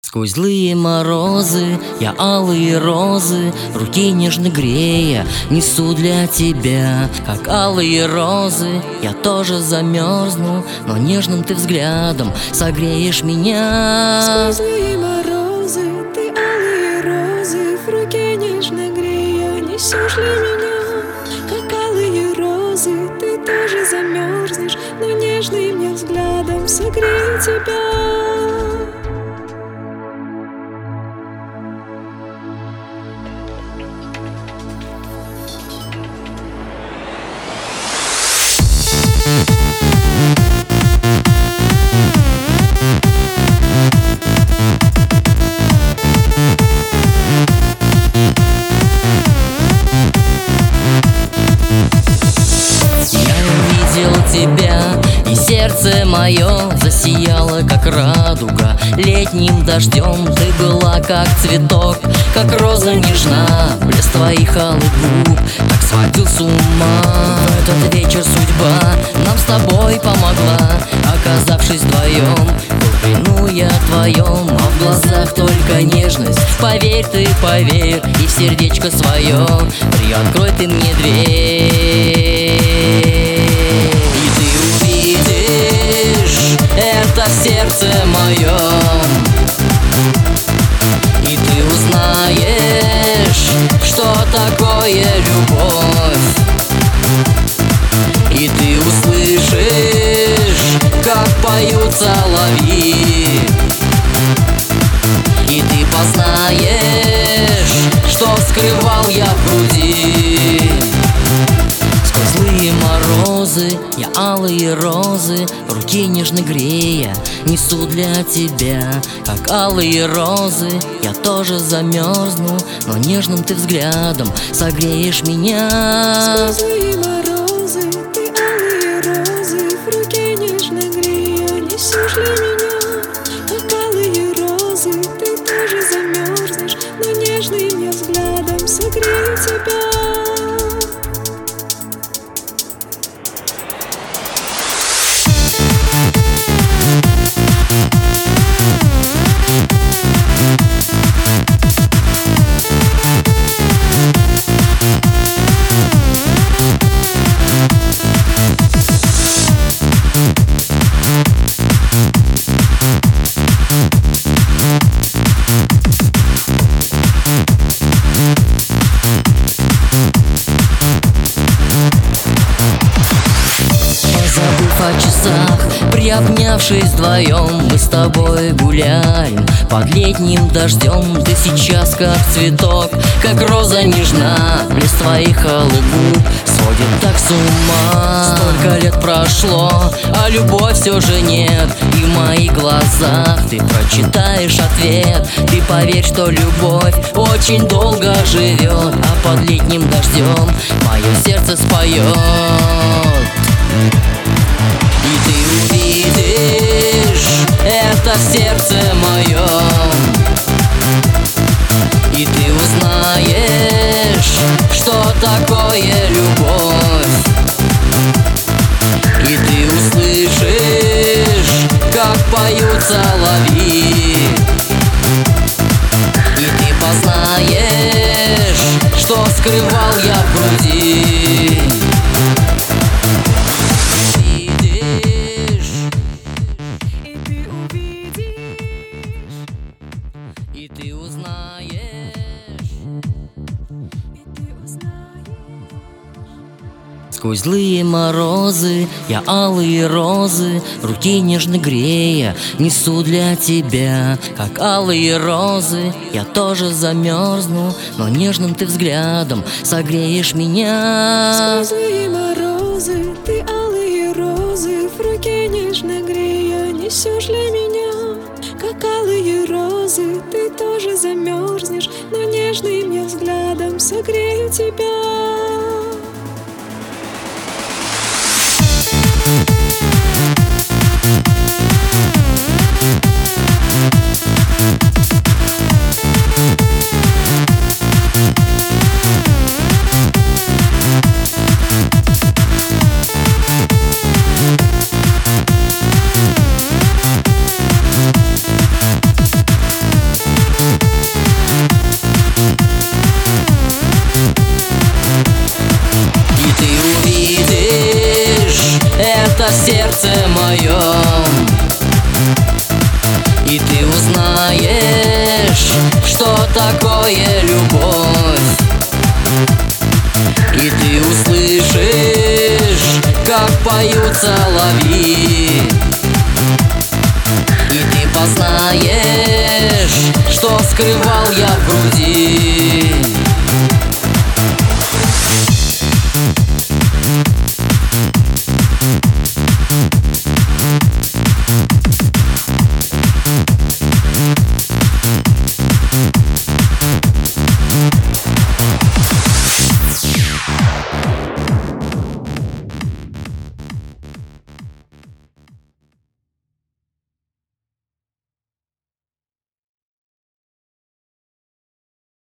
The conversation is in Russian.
Сквозь злые морозы я алые розы, руки нежно грея, несу для тебя. Как алые розы я тоже замерзну, но нежным ты взглядом согреешь меня. Сквозь злые морозы ты алые розы, в руке нежно грея, несешь для меня. Как алые розы ты тоже замерзнешь, но нежным я взглядом согрею тебя. Тебя, и сердце мое засияло, как радуга. Летним дождем ты была, как цветок, как роза нежна, блеск твоих алых губ так сводил с ума. В этот вечер судьба нам с тобой помогла, оказавшись вдвоем, в плену я твоем, а в глазах только нежность. Поверь ты, поверь, и в сердечко свое приоткрой ты мне дверь. Это в сердце моем, и ты узнаешь, что такое любовь. И ты услышишь, как поют соловьи. И ты познаешь, что скрывал я в груди. Сквозь злые морозы я алые розы, руки нежно грея, несу для тебя. Как алые розы я тоже замерзну, но нежным ты взглядом согреешь меня. Сквозь злые морозы ты алые розы, в руке нежно грея, несешь для меня. Как алые розы ты тоже замерзнешь, но нежным я взглядом согрею тебя. О часах, приобнявшись вдвоем, мы с тобой гуляем под летним дождем. Ты сейчас как цветок, как роза нежна, блеск твоих алых губ сводит так с ума. Столько лет прошло, а любовь все же нет, и в моих глазах ты прочитаешь ответ. Ты поверь, что любовь очень долго живет, а под летним дождем мое сердце споет. И ты увидишь это в сердце моем, и ты узнаешь, что такое любовь. И ты услышишь, как поют соловьи. И ты познаешь, что скрывал я в груди. И ты узнаешь, сквозь злые морозы я алые розы, руки нежно грея, несу для тебя. Как алые розы я тоже замерзну, но нежным ты взглядом согреешь меня. Сквозь злые морозы ты алые розы, в руке нежно грея, несешь для меня. Как алые розы ты тоже замерзнешь, но нежным я взглядом согрею тебя. в сердце моем. И ты узнаешь, что такое любовь. И ты услышишь, как поют соловьи. И ты познаешь, что скрывал я в груди.